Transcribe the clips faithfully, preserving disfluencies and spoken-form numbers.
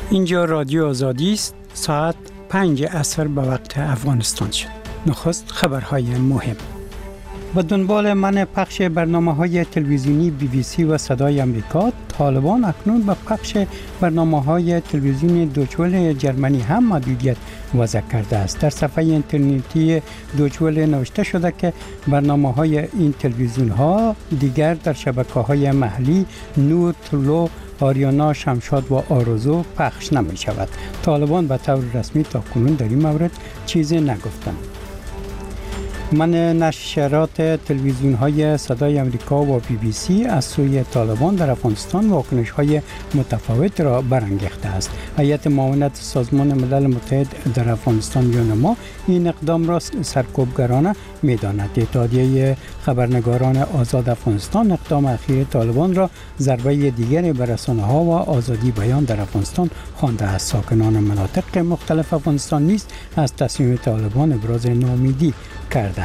اینجا رادیو آزادی است. ساعت پنج عصر به وقت افغانستان شد. نخست خبرهای مهم. و دنبال من پخش برنامه‌های تلویزیونی بی بی سی و صدای آمریکا، طالبان اکنون به پخش برنامه‌های تلویزیونی دوچول جرمنی هم محدودیت وضع کرده است. در صفحه اینترنتی دوچول نوشته شده که برنامه‌های این تلویزیون‌ها دیگر در شبکه‌های محلی نور، طلوع، آریانا، شمشاد و آرزو پخش نمی شود. طالبان به طور رسمی تا کنون در این مورد چیزی نگفتند. من نشرات تلویزیون های صدای آمریکا و بی بی سی از سوی طالبان در افغانستان واکنش های متفاوت را برانگیخته است. هیئت معاونت سازمان ملل متحد در افغانستان یونما این اقدام را سرکوبگرانه می‌داند. اتحادیه خبرنگاران آزاد افغانستان اقدام اخیر طالبان را ضربه دیگری به رسانه‌ها و آزادی بیان در افغانستان خوانده است. ساکنان مناطق مختلف افغانستان نیز از تصمیم طالبان ابراز ناامیدی کردند.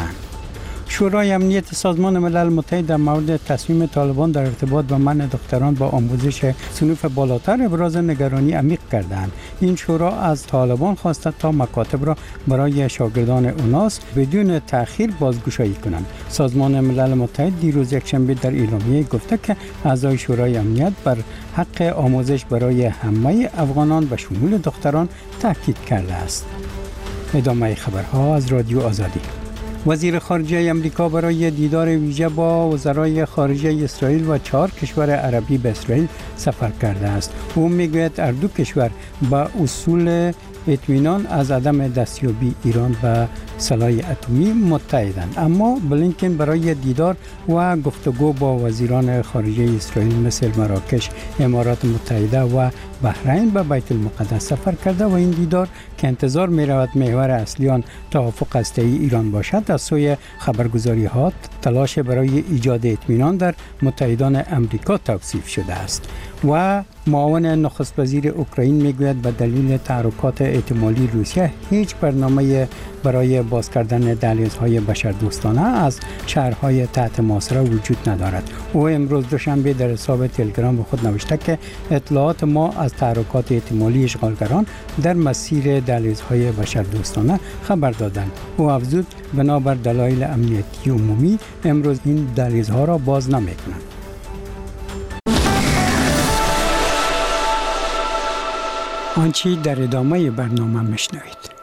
شورای امنیت سازمان ملل متحد در مورد تصمیم طالبان در ارتباط با منع دختران با آموزش صنوف بالاتر ابراز نگرانی عمیق کردند. این شورا از طالبان خواسته تا مکاتب را برای شاگردان اوناس بدون تأخیر بازگشایی کنند. سازمان ملل متحد دیروز یکشنبه در اعلامیه گفته که اعضای شورای امنیت بر حق آموزش برای همه افغانان به شمول دختران تاکید کرده است. ادامه خبرها از رادیو آزادی. وزیر خارجه امریکا برای دیدار ویژه با وزرای خارجه اسرائیل و چهار کشور عربی به اسرائیل سفر کرده است. او میگوید هر دو کشور با اصول اطمینان از عدم دستیابی ایران به سلاح اتمی متحدند. اما بلینکن برای دیدار و گفتگو با وزیران خارجه اسرائیل مثل مراکش، امارات متحده و بحرین به بیت المقدس سفر کرده و این دیدار که انتظار می رود محور اصلی آن توافق هسته‌ای ایران باشد، از سوی خبرگزاری ها تلاش برای ایجاد اطمینان در متحدان امریکا توصیف شده است. و معاون نخست وزیر اوکراین میگوید به دلیل تحرکات احتمالی روسیه هیچ برنامه برای باز کردن دهلیزهای بشردوستانه از شهرهای تحت محاصره وجود ندارد. او امروز دوشنبه در حساب تلگرام خود نوشته که اطلاعات ما از تحرکات احتمالی اشغالگران در مسیر دهلیزهای بشردوستانه خبر دادند. او افزود بنابر دلایل امنیتی عمومی امروز این دهلیزها را باز نمی‌کنند. آنچه در ادامه برنامه میشنوید.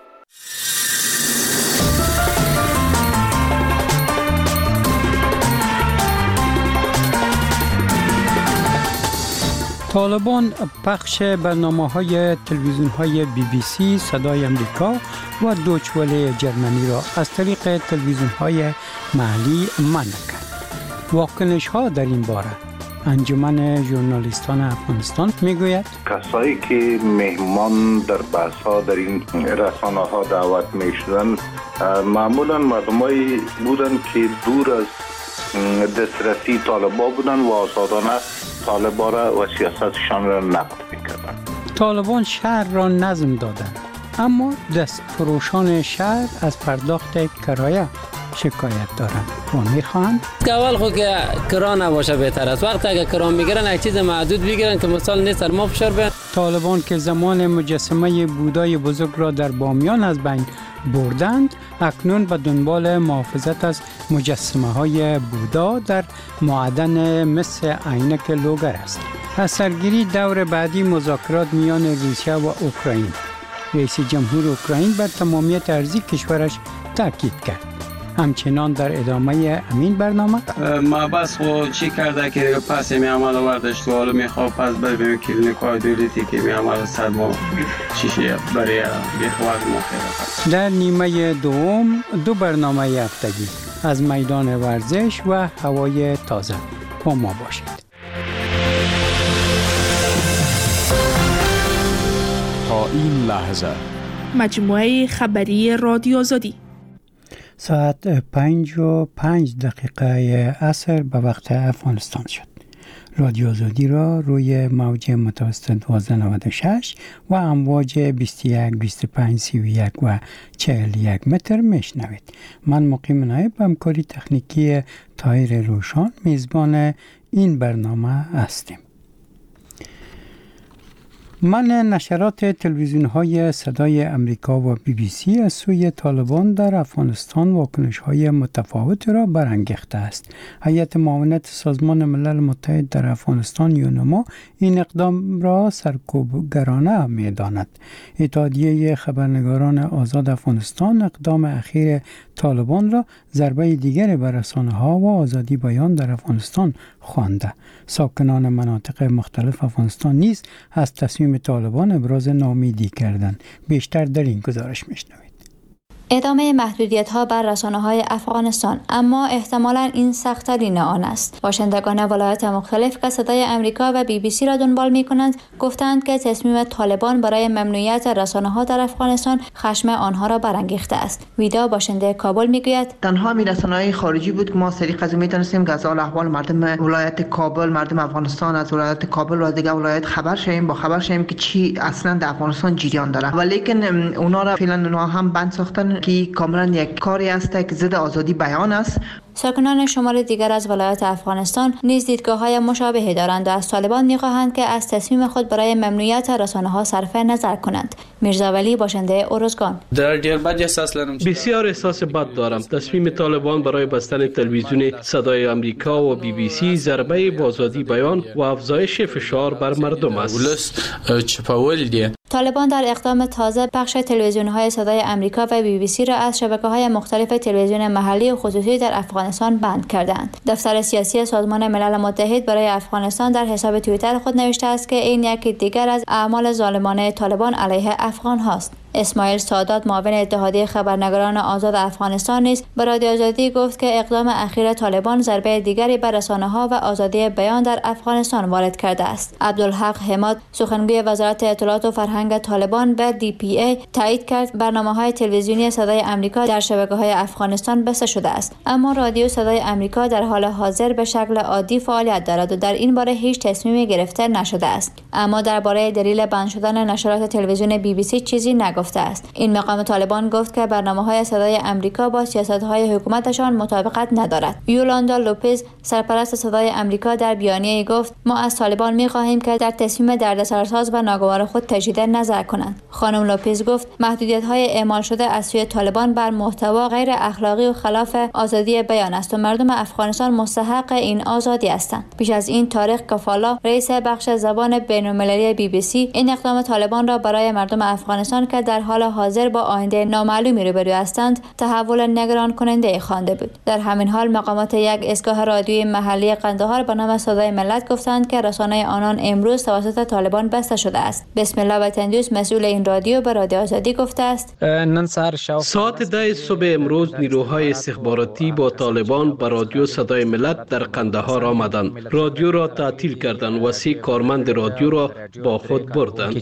طالبان پخش برنامه‌های تلویزیون‌های بی بی سی، صدای آمریکا و دوچوله جرمنی را از طریق تلویزیون‌های محلی منع کرد. واکنش‌ها در این باره. انجمن ژورنالیستان افغانستان میگوید کسایی که مهمان در بحث‌ها در این رسانه‌ها دعوت می‌شدند معمولاً مردمایی بودند که دور از دسترسی طالبان بودند و آزادانه طالبان را و سیاستشان را نقد می‌کردند. طالبان شهر را نظم دادند، اما دستفروشان شهر از پرداخت کرایه شکایت دارند و میخواهند که اول خود که کرا نباشه بهتر است. وقتی اگه کرا میگیرن یک چیز محدود بگیرن که مثال نیست سر ما فشار بیان. طالبان که زمان مجسمه بودای بزرگ را در بامیان از بین بردند، اکنون به دنبال محافظت از مجسمه های بودا در معدن مس عینک لوگر است. از سرگیری دور بعدی مذاکرات میان روسیه و اوکراین، رئیس جمهور اوکراین بر تمامیت ارضی کشورش تاکید کرد. همچنان در ادامه همین برنامه ما بس خود چی کرده که پس می عمل ورداشت و حالا می خواه پس ببینیم کلینیکای دولتی که می عمل سر ما چیشه برای بخواد ما خیلی. در نیمه دوم دو برنامه هفتگی از میدان ورزش و هوای تازه با ما باشید. تا این لحظه مجموعه خبری رادیو آزادی ساعت پنج و پنج دقیقه عصر به وقت افغانستان شد. رادیو آزادی را روی موج متوسط دوازده نود و شش و امواج بیست و یک، بیست و پنج، سی و یک و چهل و یک متر میشنوید. من مقیم نایب همکاری تکنیکی طاهر روشان میزبان این برنامه هستیم. من نشرات تلویزیون های صدای امریکا و بی بی سی از سوی طالبان در افغانستان واکنش های متفاوت را برانگیخته است. هیئت معاونت سازمان ملل متحد در افغانستان یونما این اقدام را سرکوبگرانه می داند. اتحادیه خبرنگاران آزاد افغانستان اقدام اخیر طالبان را ضربه دیگر بر رسانه‌ها و آزادی بیان در افغانستان خوانده. ساکنان مناطق مختلف افغانستان نیز از تصمیم طالبان ابراز ناامیدی کردند. بیشتر در این گزارش میشنوید. ادامه محدودیت‌ها بر رسانه‌های افغانستان، اما احتمالاً این سخت‌ترین آن است. باشندگان ولایات مختلف که صدای امریکا و بی بی سی را دنبال می‌کنند، گفتند که تصمیم طالبان برای ممنوعیت رسانه‌ها در افغانستان خشم آنها را برانگیخته است. ویدا باشنده کابل می‌گوید تنها می رسانه‌های خارجی بود که ما طریق از می‌تونستیم از احوال مردم ولایت کابل، مردم افغانستان از ولایت کابل و دیگر ولایت خبر شویم، با خبر شویم که چی اصلاً در افغانستان جریان داره. ولیکن اونا را فعلا اونا هم بند ساختن که کاملا یک کاری است که ضد آزادی بیان است. ساکنان شمال دیگر از ولایات افغانستان نیز دیدگاه‌های مشابهی دارند و از طالبان می‌خواهند که از تصمیم خود برای ممنوعیت رسانه‌ها صرف نظر کنند. میرزا ولی باشنده ارزگان: بسیار احساس بد دارم. تصمیم طالبان برای بستن تلویزیون صدای آمریکا و بی بی سی ضربه به آزادی بیان و افزایش فشار بر مردم است. طالبان در اقدام تازه بخش تلویزیون‌های صدای آمریکا و بی بی سی را از شبکه‌های مختلف تلویزیون محلی و خصوصی در افغانستان بند کردند. دفتر سیاسی سازمان ملل متحد برای افغانستان در حساب توییتر خود نوشته است که این یکی دیگر از اعمال ظالمانه طالبان علیه افغان هاست. اسماعیل سادات معاون اتحادیه خبرنگاران آزاد افغانستان نیز به رادیو آزادی گفت که اقدام اخیر طالبان ضربه دیگری بر رسانه‌ها و آزادی بیان در افغانستان وارد کرده است. عبدالحق حماد سخنگوی وزارت اطلاعات و فرهنگ طالبان به دی پی ای تایید کرد برنامه‌های تلویزیونی صدای آمریکا در شبکه‌های افغانستان بسته شده است، اما رادیو صدای آمریکا در حال حاضر به شکل عادی فعالیت دارد و در این باره هیچ تصمیمی گرفته نشده است. اما درباره دلیل بند شدن نشرات تلویزیون بی بی سی چیزی نگفته است. این مقام طالبان گفت که برنامه‌های صدای آمریکا با سیاست‌های حکومتشان مطابقت ندارد. یولاندا لوپز سرپرست صدای آمریکا در بیانیه‌ای گفت: ما از طالبان می‌خواهیم که در تصمیم دردسرساز و ناگوار خود تجدید نظر کنند. خانم لوپز گفت محدودیت‌های اعمال شده از سوی طالبان بر محتوا غیر اخلاقی و خلاف آزادی بیان است و مردم افغانستان مستحق این آزادی هستند. پیش از این طارق کفالا رئیس بخش زبان بین‌المللی بی بی سی این اقدام طالبان را برای مردم افغانستان که در حال حاضر با آینده نامعلومی روبرو هستند تحول نگران کننده خوانده بود. در همین حال مقامات یک ایستگاه رادیویی محلی قندهار به نام صدای ملت گفتند که رسانه آنان امروز توسط طالبان بسته شده است. بسم الله وطندوس مسئول این رادیو به رادیو آزادی گفته است: ساعت ده صبح امروز نیروهای استخباراتی با طالبان به رادیو صدای ملت در قندهار آمدند. رادیو را تعطیل کردند و سه کارمند رادیو را با خود بردند.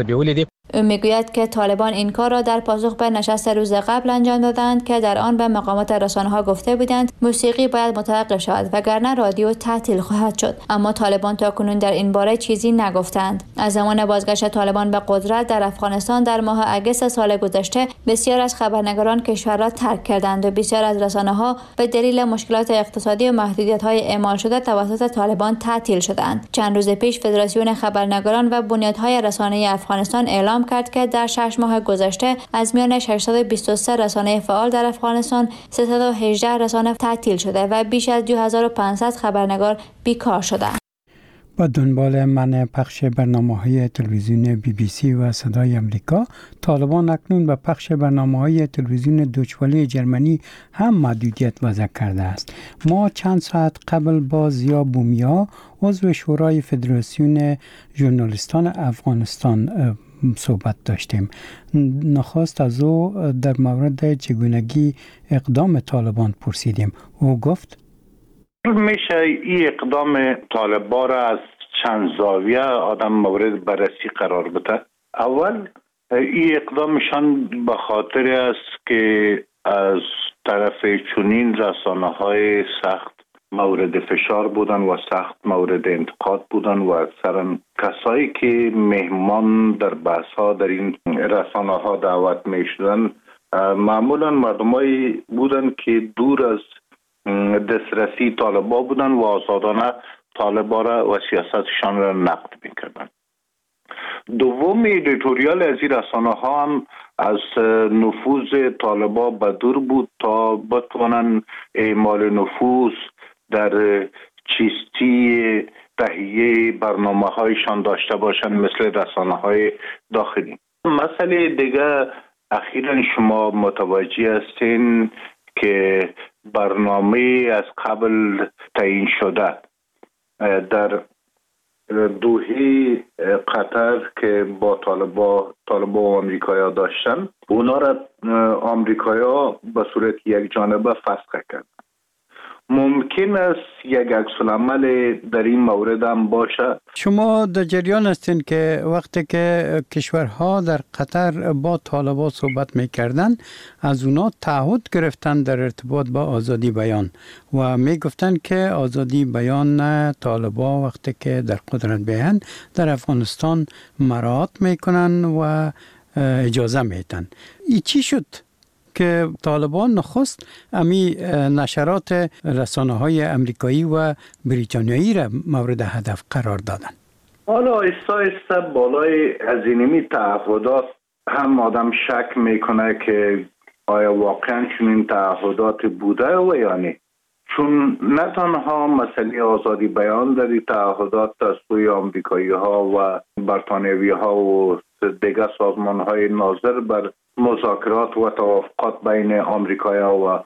او میگوید که طالبان این کار را در پاسخ به نشست روز قبل انجام دادند که در آن به مقامات رسانه‌ها گفته بودند موسیقی باید متوقف شود وگرنه رادیو تعطیل خواهد شد. اما طالبان تاکنون در این باره چیزی نگفتند. از زمان بازگشت طالبان به قدرت در افغانستان در ماه اگست سال گذشته بسیار از خبرنگاران کشور را ترک کردند و بسیار از رسانه‌ها به دلیل مشکلات اقتصادی و محدودیت‌های اعمال شده توسط طالبان تعطیل شدند. چند روز پیش فدراسیون خبرنگاران و بنیادهای رسانه‌ای افغانستان اعلام کرد که در شش ماه گذشته از میان ششصد و بیست و سه رسانه فعال در افغانستان سیصد و هجده رسانه تعطیل شده و بیش از دو هزار و پانصد خبرنگار بیکار شدند. با دنبال منع پخش برنامه‌های تلویزیون بی بی سی و صدای آمریکا، طالبان اکنون به پخش برنامه‌های تلویزیون دوچواله جرمنی هم محدودیت وضع کرده است. ما چند ساعت قبل با زیا بومیا عضو شورای فدراسیون ژورنالیستان افغانستان صحبت داشتیم. نخست از او در مورد چگونگی اقدام طالبان پرسیدیم. او گفت: میشه این اقدام طالبان را از چند زاویه آدم مورد بررسی قرار بده. اول این اقدامشان به خاطر است که از طرف چنین رسانه‌های سخت مورد فشار بودن و سخت مورد انتقاد بودن و اکثرا کسایی که مهمان در بحث‌ها در این رسانه‌ها دعوت می‌شدن معمولا مردمایی بودن که دور از دسترسی طالبا بودن و آزادانه طالبا را و سیاستشان را نقد می‌کردن. دوم ایدیتوریال از این رسانه ها هم از نفوذ طالبا به دور بود تا بتوانند اعمال نفوذ در چیستی تهیه برنامه هایشان داشته باشند مثل رسانه های داخلی. مسئله دیگه اخیراً شما متوجه هستین که برنامه از قبل تعیین شده در دوحه قطر که با طالبا طالبا و آمریکایا داشتن، اونا را آمریکایا به صورت یک جانبه فسخ کردن. ممکن است یک عکس‌العمل در این مورد هم باشه. شما در جریان هستین که وقتی که کشورها در قطر با طالبان صحبت میکردن از اونا تعهد گرفتن در ارتباط با آزادی بیان و میگفتن که آزادی بیان طالبان وقتی که در قدرت بیان در افغانستان مراعات میکنن و اجازه میدن. این چی شد که طالبان نخست امی نشرات رسانه های امریکایی و بریتانیایی را مورد هدف قرار دادن؟ حالا ایستا ایستا بالای از اینمی تعهدات هم آدم شک میکنه که آیا واقعا چنین تعهدات بوده و یا نه. چون نه تنها مسئله آزادی بیان در این تعهدات از سوی آمریکایی ها و بریتانیایی ها و دیگر سازمان های ناظر بر مذاکرات و توافقات بین آمریکایا و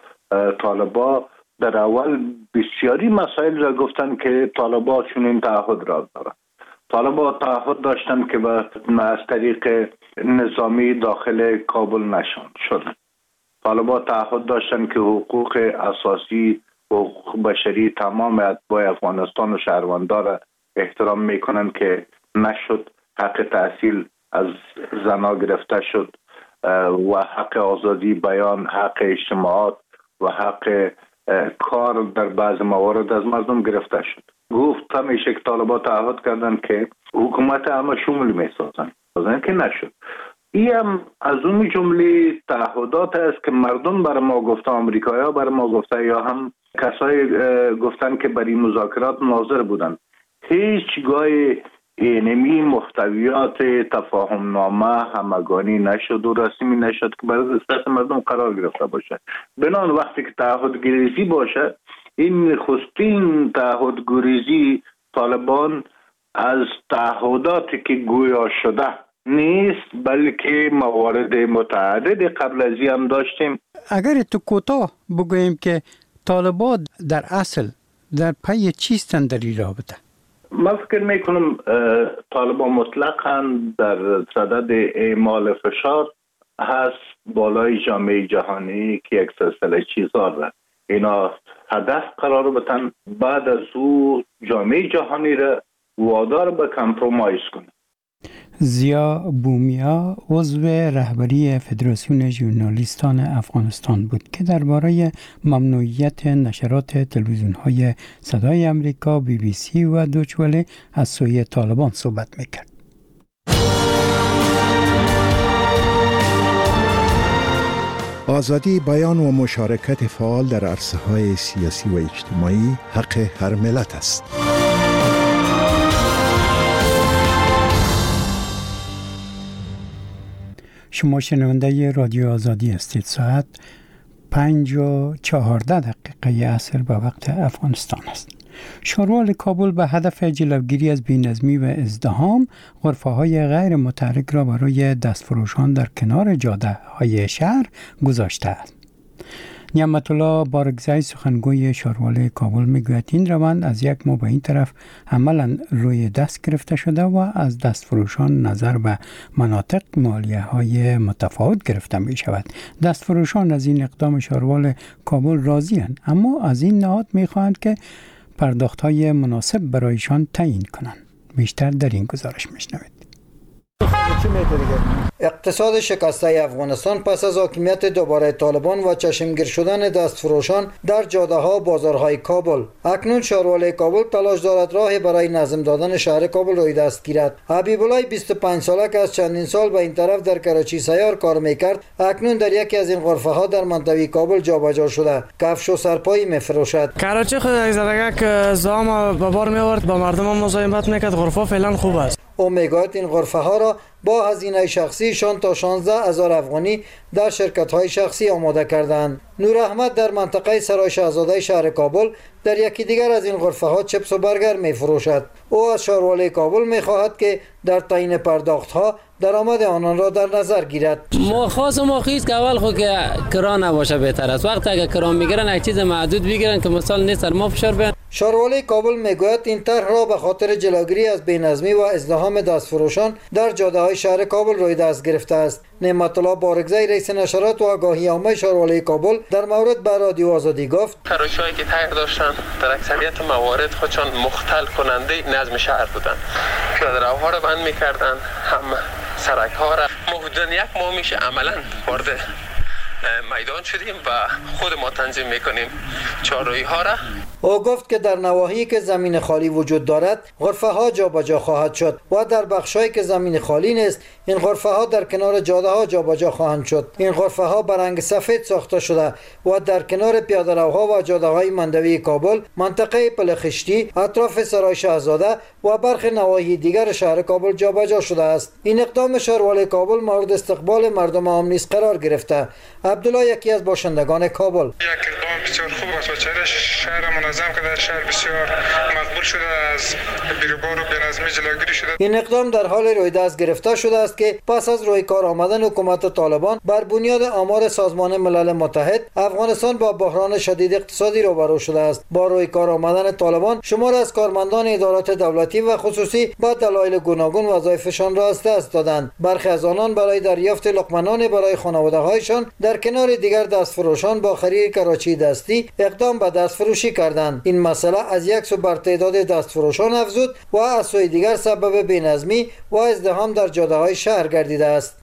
طالبا در اول بسیاری مسائل را گفتن که طالبا چنین تعهد را دارند. طالبا تعهد داشتن که از طریق نظامی داخل کابل نشان شدن. طالبا تعهد داشتن که حقوق اساسی و حقوق بشری تمام اتباع افغانستان و شهروندان را احترام میکنن که نشد. حق تحصیل از زنا گرفته شد و حق آزادی بیان، حق اجتماعات و حق کار در بعض موارد از مردم گرفته شد. گفت همیشه که طالبا تعهد کردن که حکومت همه شمول می سازن بازن که نشد. این هم از اون جمله تعهدات است که مردم بر ما گفته، آمریکایا بر ما گفته یا هم کسایی گفتن که برای مذاکرات ناظر بودن. هیچ گاهی اینمی محتویات تفاهم نامه همگانی نشد و رسمی نشد که برای دست مردم قرار گرفته باشه. بنان وقتی که تعهد گریزی باشه، این خستین تعهد گریزی طالبان از تعهداتی که گویا شده نیست، بلکه موارد متعدد قبل از این هم داشتیم. اگر تو کوتاه بگوییم که طالبان در اصل در پی چیستن در این رابطه؟ من فکر میکنم طالبان مطلقاً در صدد اعمال فشار هست بالای جامعه جهانی که یک سلسله چیزها را اینا هدف قرار بدن، بعد از او جامعه جهانی را وادار به کمپرومایز کنه. زیا بومیا عضو رهبری فدراسیون ژورنالیستان افغانستان بود که درباره ممنوعیت نشرات تلویزیون‌های صدای آمریکا، بی بی سی و دویچه وله از سوی طالبان صحبت می‌کرد. آزادی بیان و مشارکت فعال در عرصه‌های سیاسی و اجتماعی حق هر ملت است. شما شنونده رادیو آزادی هستید. ساعت پنج و چهارده دقیقه عصر به وقت افغانستان است. شاروال کابل به هدف جلوگیری از بی‌نظمی و ازدحام غرفه‌های غیر متحرک را برای دستفروشان در کنار جاده‌های شهر گذاشته است. نعمت الله بارگزای سخنگوی شاروال کابل میگوید این روند از یک ماه به این طرف عملاً روی دست گرفته شده و از دستفروشان نظر به مناطق مالیه های متفاوت گرفته می شود. دستفروشان از این اقدام شاروال کابل راضی هستند، اما از این نهاد می خواهند که پرداخت های مناسب برایشان تعیین کنند. بیشتر در این گزارش میشنوید. اقتصاد شکسته افغانستان پس از حاکمیت دوباره طالبان و چشمگیر شدن دستفروشان در جاده ها و بازارهای کابل، اکنون شاروال کابل تلاش دارد راهی برای نظم دادن شهر کابل روی دست گیرد. حبیب الله بیست و پنج ساله که از چندین سال به این طرف در کراچی سیار کار میکرد، اکنون در یکی از این غرفه ها در منطقه کابل جابجا شده، کفش و سرپایی میفروشد. کراچی خود یک زدگه که زام به بار میورد، با مردم مزاحمت میکرد. غرفه فعلا خوب است. او میگوید این غرفه ها را با هزینه شخصیشان تا شانزده هزار افغانی در شرکت های شخصی آماده کردند. نور احمد در منطقه سرای شاهزاده شهر کابل در یکی دیگر از این غرفه ها چپس و برگر می فروشد. او از شهروالی کابل می خواهد که در تعیین پرداخت ها درآمد آنان را در نظر گیرد. ما خاص و ما خیز که اول خود که کران نباشه بهتر است. وقتی اگه کران میگیرن یک چیز محدود بگیرن که مثال نیست ما فشار بیان. شهروالی کابل میگوید این طرح را به خاطر جلوگیری از بی‌نظمی و ازدحام دستفروشان در جاده‌های شهر کابل روی دست گرفته است. نعمت الله بارگزی رئیس نشرات و آگاهی عامه شهروالی کابل در مورد به رادیو آزادی گفت: تراشایی که تغییر داشتن در اکثریت موارد خودشان مختل کننده نظم شهر بودن. پیاده‌روها را بند می‌کردند، هم سرک‌ها را. ما حدوداً یک ماه میشه عملاً وارد میدان شدیم و خود ما تنظیم میکنیم چهارراهی ها را. او گفت که در نواحی که زمین خالی وجود دارد غرفه ها جابجا خواهد شد و در بخشایی که زمین خالی نیست این غرفه ها در کنار جاده ها جابجا خواهند شد. این غرفه ها به رنگ سفید ساخته شده و در کنار پیاده‌روها و جاده های مندوی کابل، منطقه پلخشتی، اطراف سرای شاهزاده و برخی نواحی دیگر شهر کابل جابجا شده است. این اقدام شهروالی کابل مورد استقبال مردم عام نیز قرار گرفته. عبدالله یکی از باشندگان کابل: یک اقدام بسیار خوب است و چهره شهر منظم که در شهر بسیار مقبول شده، از بیروبار و بی‌نظمی جلوگیری شده. این اقدام در حال روی دست گرفته شده است که پس از روی کار آمدن حکومت طالبان بر بنیاد آمار سازمان ملل متحد افغانستان با بحران شدید اقتصادی روبرو شده است. با روی کار آمدن طالبان شمار از کارمندان ادارات دولتی و خصوصی با دلایل گوناگون وظایفشان را از دست دادند. برخی از آنان برای دریافت لقمه برای خانواده‌هایشان در کنار دیگر دستفروشان با خرید کراچی دستی اقدام به دستفروشی کردند. این مسئله از یک سو بر تعداد دستفروشان افزود و از سوی دیگر سبب بی‌نظمی و ازدحام در جاده‌های شهر گردیده است.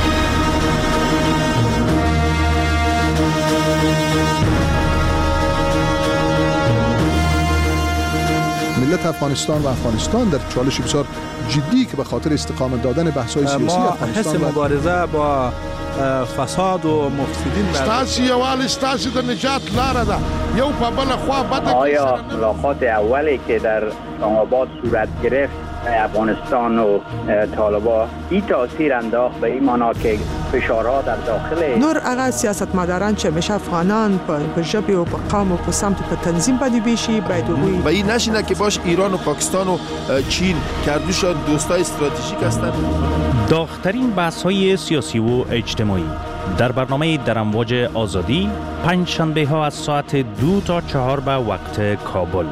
ملت افغانستان و افغانستان در چالش بسیار جدی که به خاطر استقامت دادن بحث‌های سیاسی افغانستان ما حس مبارزه با فساد و مفسدین ستاسي یوال ستاسي د نجات لاره ده یو په بل خوا بده. آیا ملاقات اولی که در اسلام آباد صورت گرفت افغانستان و طالبان این تاثیر انداخت به این معنا که فشارها در داخل نور هغه سیاستمداران چې مشه افغانان په ژبه او په قوم او په سمت په تنظیم باندې بیشي باید وي و این نشینه که باش ایران و پاکستان و چین کردوشان دوستای استراتژیک هستند. داغ‌ترین بحث‌های سیاسی و اجتماعی در برنامه در امواج آزادی پنج شنبه ها از ساعت دو تا چهار به وقت کابل.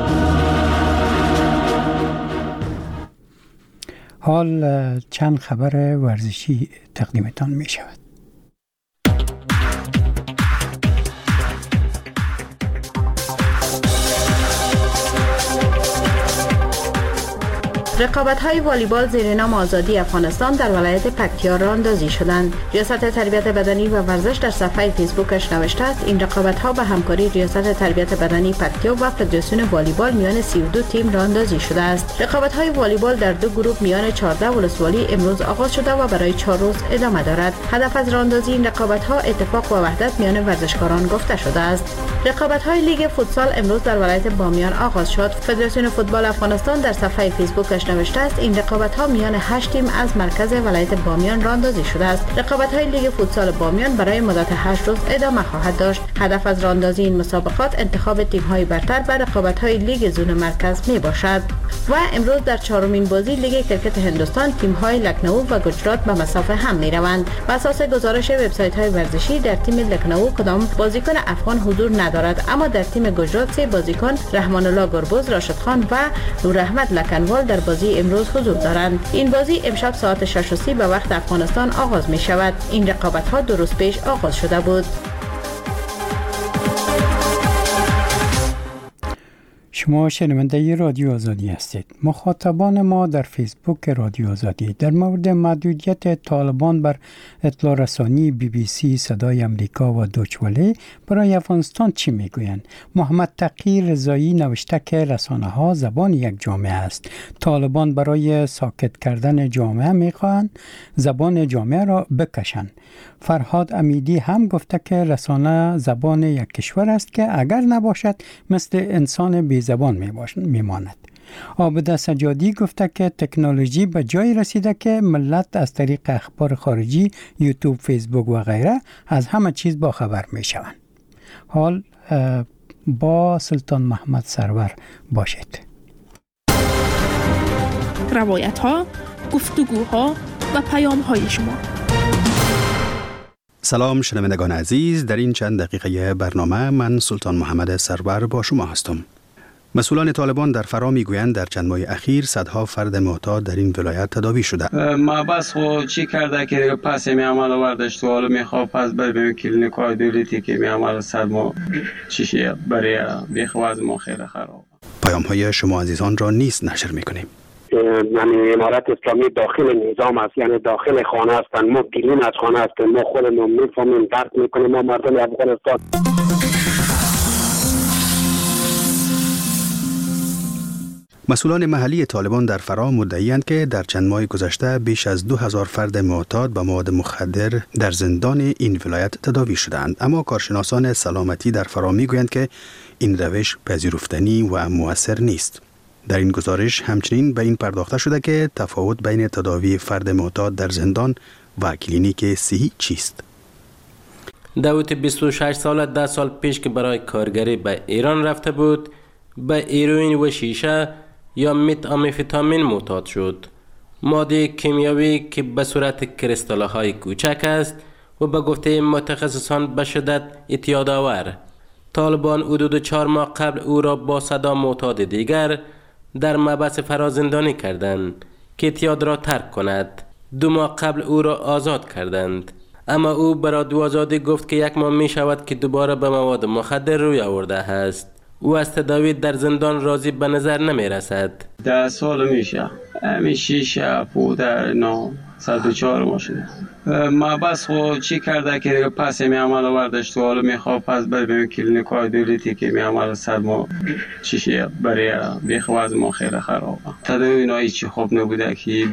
حال چند خبر ورزشی تقدیمتان می شود. رقابت‌های والیبال زیر نام آزادی افغانستان در ولایت پکتیا راه‌اندازی شدند. ریاست تربیت بدنی و ورزش در صفحه فیسبوکش نوشته است این رقابت‌ها به همکاری ریاست تربیت بدنی پکتیا و فدراسیون والیبال میان سی و دو تیم راه‌اندازی شده است. رقابت‌های والیبال در دو گروه میان چهارده ولسوالی امروز آغاز شده و برای چهار روز ادامه دارد. هدف از راه‌اندازی این رقابت‌ها اتفاق و وحدت میان ورزشکاران گفته شده است. رقابت‌های لیگ فوتسال امروز در ولایت بامیان آغاز شد. فدراسیون فوتبال افغانستان در صفحه فیسبوکش نوشته است این رقابت‌ها میان هشت تیم از مرکز ولایت بامیان راه‌اندازی شده است. رقابت‌های لیگ فوتسال بامیان برای مدت هشت روز ادامه خواهد داشت. هدف از راه‌اندازی این مسابقات انتخاب تیم‌های برتر بر رقابت‌های لیگ زون مرکز میباشد. و امروز در چهارمین بازی لیگ کرکت هندوستان تیم‌های لکنو و گجرات به مسافه هم می‌روند. بر اساس گزارش وبسایت‌های ورزشی در تیم لکنو کدام بازیکن افغان حضور ندارد، اما در تیم گجرات سه بازیکن رحمان الله گربز، راشد خان و نور احمد لکنوال در بازی امروز حضور دارند. این بازی امشب ساعت شش و سی به وقت افغانستان آغاز می شود. این رقابت‌ها دو روز پیش آغاز شده بود. شما شنونده رادیو آزادی هستید. مخاطبان ما در فیسبوک رادیو آزادی در مورد محدودیت طالبان بر اطلاع رسانی بی بی سی، صدای امریکا و دوچوله برای افغانستان چی میگویند؟ محمد تقی رضایی نوشته که رسانه ها زبان یک جامعه است. طالبان برای ساکت کردن جامعه میخواهند زبان جامعه را بکشند. فرهاد امیدی هم گفته که رسانه زبان یک کشور است که اگر نباشد مثل انسان بی زبان میماند. عابده سجادی گفته که تکنولوژی به جای رسیده که ملت از طریق اخبار خارجی، یوتیوب، فیسبوک و غیره از همه چیز با خبر می شوند. حال با سلطان محمد سرور باشید. روایت ها، گفتگوها و پیام های شما. سلام شنوندگان عزیز، در این چند دقیقه برنامه من سلطان محمد سرور با شما هستم. مسئولان طالبان در فرا میگویند در چند ماه اخیر صدها فرد معتاد در این ولایت تداوی شده. ما بس خو چی کرده که پس می عمل آوردش تو حالا میخواد پس بر به کلینیک های دولتی که می عمل صد ما چیشی برای بیخواز ما خیلی خراب. پیام های شما عزیزان را نیز نشر میکنیم. یعنی امارت اسلامی داخل نظام است، یعنی داخل خانه هستند. ما گیرین از خانه هستیم، ما خودمون میفهمیم، درک میکنیم. ما مردم افغانستان. مسئولان محلی طالبان در فرا مدعی‌اند که در چند ماه گذشته بیش از دو هزار فرد معتاد به مواد مخدر در زندان این ولایت تداوی شدند، اما کارشناسان سلامتی در فرا میگویند که این روش پذیرفتنی و مؤثر نیست. در این گزارش همچنین به این پرداخته شده که تفاوت بین تداوی فرد معتاد در زندان و کلینیک صحی چیست. داوود بیست و شش ساله ده سال پیش که برای کارگری به ایران رفته بود، به هیروئین و شیشه یا مت آمفتامین معتاد شد. ماده کیمیایی که به صورت کریستال‌های کوچک است و به گفته متخصصان به شدت اعتیادآور. طالبان حدود چهار ماه قبل او را با صدا معتاد دیگر در محبس فرازندانی کردند که اعتیاد را ترک کند. دو ماه قبل او را آزاد کردند، اما او برای دو آزادی گفت که یک ماه می شود که دوباره به مواد مخدر روی آورده است. او از تداوی در زندان راضی به نظر نمی رسد. ده سال میشه همین شیشه پودر نو صد و چهار ما شده. ما بس خو چی کرده که پس می عمل آوردش تو حالا میخواد پس بر به کلینیک های دولتی که می عمل صد ما چیشه برای بیخواز ما خیلی خرابه. تداوی اینا هیچی خوب نبوده که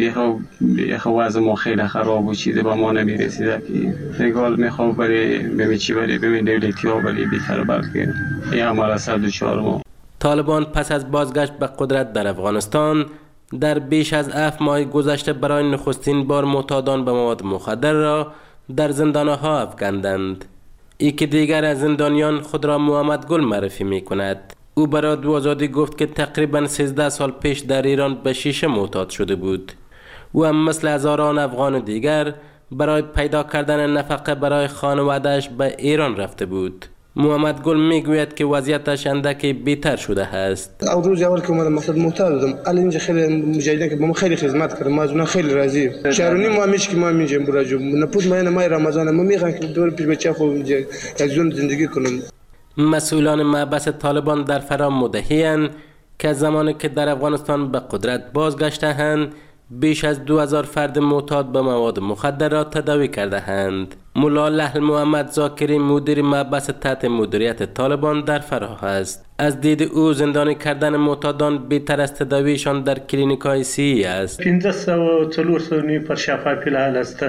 بیخواز ما خیلی خراب و چیزی به ما نمی رسیده که رگال میخواد برای بمی چی برای بمی دولتی ها برای بیتر بلکه این عمل صد و چهار ما. طالبان پس از بازگشت به قدرت در افغانستان در بیش از هفت ماه گذشته برای نخستین بار معتادان به مواد مخدر را در زندانها افکندند. ای که دیگر از زندانیان خود را محمد گل معرفی می کند. او برای دو آزادی گفت که تقریبا سیزده سال پیش در ایران به شیشه معتاد شده بود. او هم مثل هزاران افغان دیگر برای پیدا کردن نفقه برای خانواده‌اش به ایران رفته بود. محمد گل میگوید که وضعیتش اندکی بهتر شده است. روز اول که اومدم مقصد معتاد بودم، الان اینجا خیلی مجاهدین که با ما خیلی خدمت کردن، ما از اونها خیلی راضیم. چهارونی ما میش که ما اینجا براجو نپود ما مای رمضان ما میخوام که دور پیش بچه خو اینجا یک زون زندگی کنم. مسئولان محبس طالبان در فرا مدعی‌اند که زمانی که در افغانستان به قدرت بازگشته‌اند بیش از دو هزار فرد معتاد به مواد مخدر را تداوی کرده اند. ملا لحل محمد زاکری مدیر محبس تحت مدیریت طالبان در فراه است. از دید او زندانی کردن معتادان بهتر از تداویشان در کلینیک‌های صحی است. پانصد و چهل نیم پر شفا فیلحال است.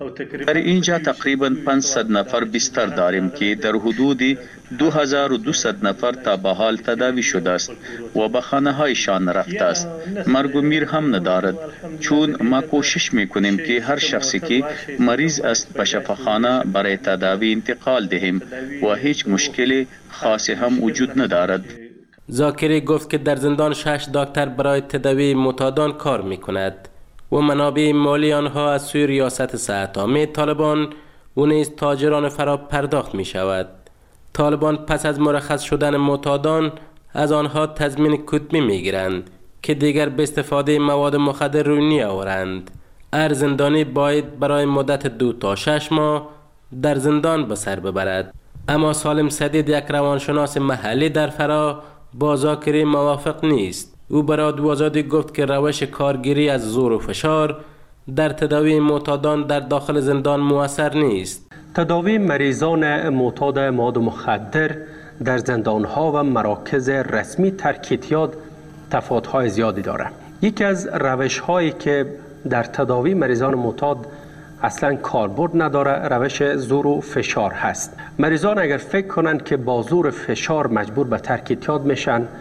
در اینجا تقریبا پانصد نفر بستر داریم که در حدود دو هزار و دویست نفر تا به حال تداوی شده است و به خانه هایشان رفته است. مرگ و میر هم ندارد، چون ما کوشش میکنیم که هر شخصی که مریض است به شفاخانه برای تداوی انتقال دهیم و هیچ مشکل خاصی هم وجود ندارد. زاکری گفت که در زندان شش دکتر برای تداوی معتادان کار میکند و منابع مالی آنها از سوی ریاست صحت عامه طالبان و نیز تاجران فرا پرداخت می شود. طالبان پس از مرخص شدن معتادان از آنها تضمین کتبی می گیرند که دیگر به استفاده مواد مخدر روی نمی آورند. هر زندانی باید برای مدت دو تا شش ماه در زندان به سر ببرد. اما سالم سدید یک روانشناس محلی در فرا با زاکری موافق نیست. او برای دو آزادی گفت که روش کارگیری از زور و فشار در تداوی معتادان در داخل زندان مؤثر نیست. تداوی مریضان معتاد مواد مخدر در زندانها و مراکز رسمی ترک اعتیاد تفاوت‌های زیادی دارد. یکی از روش‌هایی که در تداوی مریضان معتاد اصلا کاربرد نداره روش زور و فشار هست. مریضان اگر فکر کنند که با زور فشار مجبور به ترک اعتیاد میشن،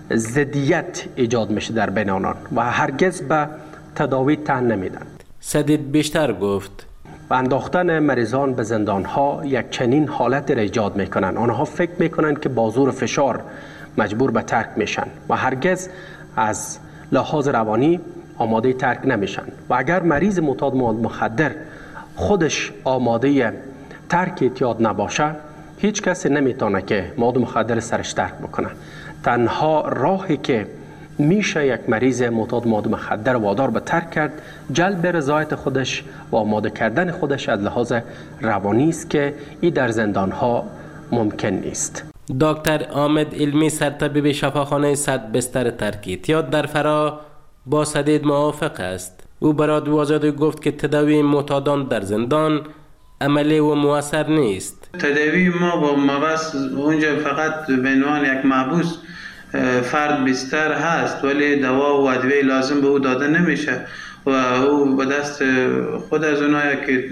ضدیت ایجاد میشه در بین آنان و هرگز به تداوی تن نمیدند. سدید بیشتر گفت و انداختن مریضان به زندان ها یک چنین حالت را ایجاد میکنند. آنها فکر میکنند که با زور فشار مجبور به ترک میشن و هرگز از لحاظ روانی آماده ترک نمیشن و اگر مریض معتاد مواد مخدر خودش آماده ترک اعتیاد نباشه، هیچ کسی نمیتونه که مواد مخدر سرش ترک بکنه. تنها راهی که میشه یک مریض معتاد مواد مخدر وادار به ترک کرد، جلب رضایت خودش و آماده کردن خودش از لحاظ روانی است که این در زندان ها ممکن نیست. دکتر حامد علمی سرطبیب شفاخانه صد بستر ترک اعتیاد در فرا با سدید موافق است. او به رادیو آزادی گفت که تداوی معتادان در زندان عملی و مؤثر نیست. تداوی ما با مبحث اونجا فقط به عنوان یک محبوس فرد بستر هست، ولی دوا و ادویه لازم به او داده نمیشه و او به دست خود از اونایی که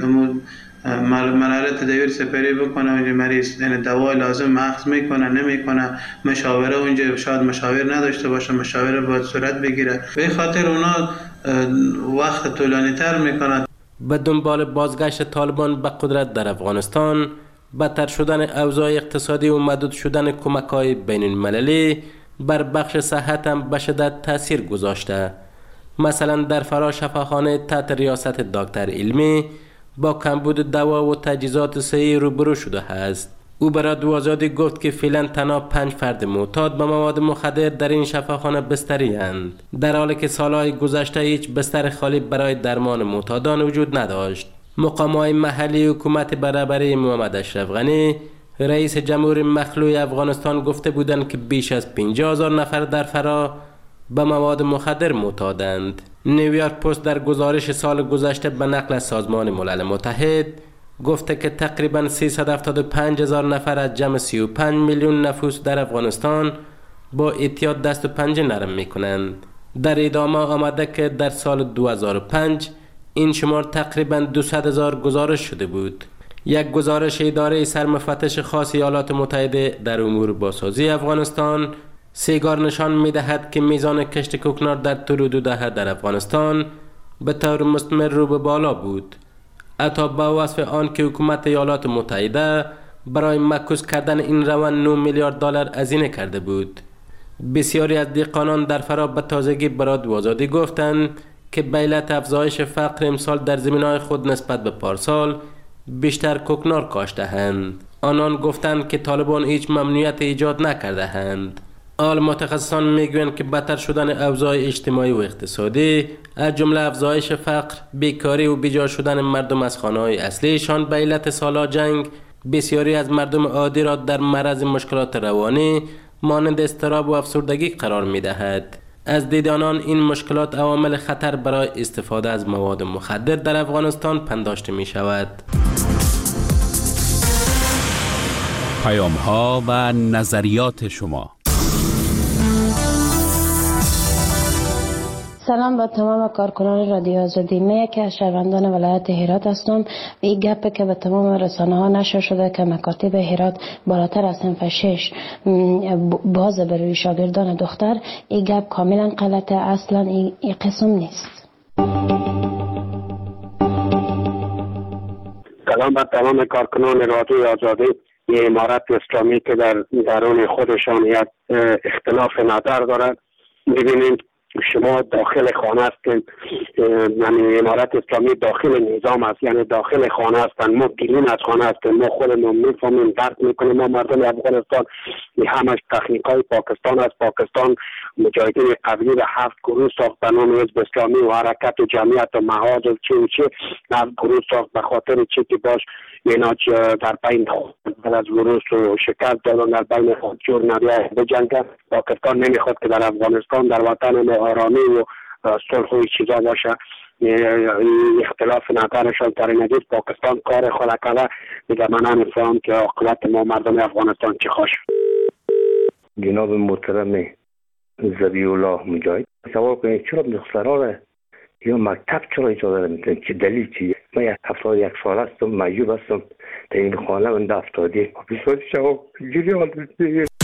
مرحله تداوی سپری بکنه اونجا مریض یعنی دوا لازم اخذ میکنه نمیکنه، مشاوره اونجا شاید مشاور نداشته باشه، مشاوره باید صورت بگیره، به خاطر اونا وقت طولانی تر میکنه. به دنبال بازگشت طالبان به قدرت در افغانستان، بدتر شدن اوضاع اقتصادی و محدود شدن کمک‌های بین المللی بر بخش صحت هم به شدت تاثیر گذاشته. مثلا در فرا شفاخانه تحت ریاست دکتر علمی با کمبود دوا و تجهیزات صحی روبرو شده است. او به رادیو آزادی گفت که فعلا تنها پنج فرد معتاد به مواد مخدر در این شفاخانه بستری اند، در حالی که سالهای گذشته هیچ بستر خالی برای درمان معتادان وجود نداشت. مقام‌های محلی حکومت برابری محمد اشرف غنی رئیس جمهور مخلوع افغانستان گفته بودند که بیش از پنجاه هزار نفر در فرا به مواد مخدر معتادند. نیویورک پست در گزارش سال گذشته به نقل از سازمان ملل متحد گفته که تقریباً سیصد و هفتاد و پنج هزار نفر از جمع سی و پنج میلیون نفوس در افغانستان با اعتیاد دست و پنجه نرم میکنند. در ادامه آمده که در سال دو هزار و پنج این شمار تقریباً دویست هزار گزارش شده بود. یک گزارش اداره سرمفتش خاص ایالات متحده در امور بازسازی افغانستان سیگار نشان می‌دهد که میزان کشت کوکنار در طول دو دهه در افغانستان به طور مستمر رو به بالا بود. حتی با وصف آن که حکومت ایالات متحده برای معکوس کردن این روند نه میلیارد دلار هزینه کرده بود. بسیاری از دهقانان در فرا به تازگی به رادیو آزادی گفتند که به علت افزایش فقر امسال در زمینهای خود نسبت به پارسال بیشتر کوکنار کاشته‌اند. آنان گفتند که طالبان هیچ ممنوعیت ایجاد نکرده‌اند. حال متخصصان میگویند که بدتر شدن اوضاع اجتماعی و اقتصادی از جمله افزایش فقر، بیکاری و بیجا شدن مردم از خانه‌های اصلیشان به علت سالها جنگ بسیاری از مردم عادی را در معرض مشکلات روانی مانند اضطراب و افسردگی قرار می‌دهد. از دید آنان این مشکلات عوامل خطر برای استفاده از مواد مخدر در افغانستان پنداشته می شود. پیام ها و نظریات شما. سلام با تمام کارکنان رادیو آزادی. من یکی از شهروندان ولایت هرات هستم و این گپ که به تمام رسانه ها نشر شده که مکاتب هرات بالاتر از صنف شش باز برای شاگردان دختر، این گپ کاملا غلطه، اصلا این قسم نیست. سلام با تمام کارکنان رادیو آزادی. این امارت اسلامی که در درون خودشان یک اختلاف نظر دارد، ببینید شما داخل خانه هستین، یعنی امارت اسلامی داخل نظام است، یعنی داخل خانه هستن، ما بیرون از خانه هستیم، ما خودمون میفهمیم، درک میکنیم. ما مردم افغانستان همش تکنیک های پاکستان است. پاکستان مجاهدین قبلی را هفت گروه ساخت به نام حزب اسلامی و حرکت و جمعیت و معاد و چه و چه هفت گروه ساخت به خاطر چه که باش اینا در بین خود از وروس و شکست دادن، در بین خود جور نبیه بجنگن. پاکستان نمیخواد که در افغانستان در وطن ما آرامی و صلح و چیزا باشه. اختلاف نظرشان در این حدیث پاکستان کار خود کرده. دیگه من نمیفهم که عاقبت ما مردم افغانستان چه خواهد. جناب محترم ذبیح الله مجاهد سوال کنید چرا دختران یا مکتب چرا اجازه نمیدن؟ چه دلیل چیه؟ من یک هفتاد یک سال هستم، معیوب هستم، در این خانه من افتادی بسیاری شما گیری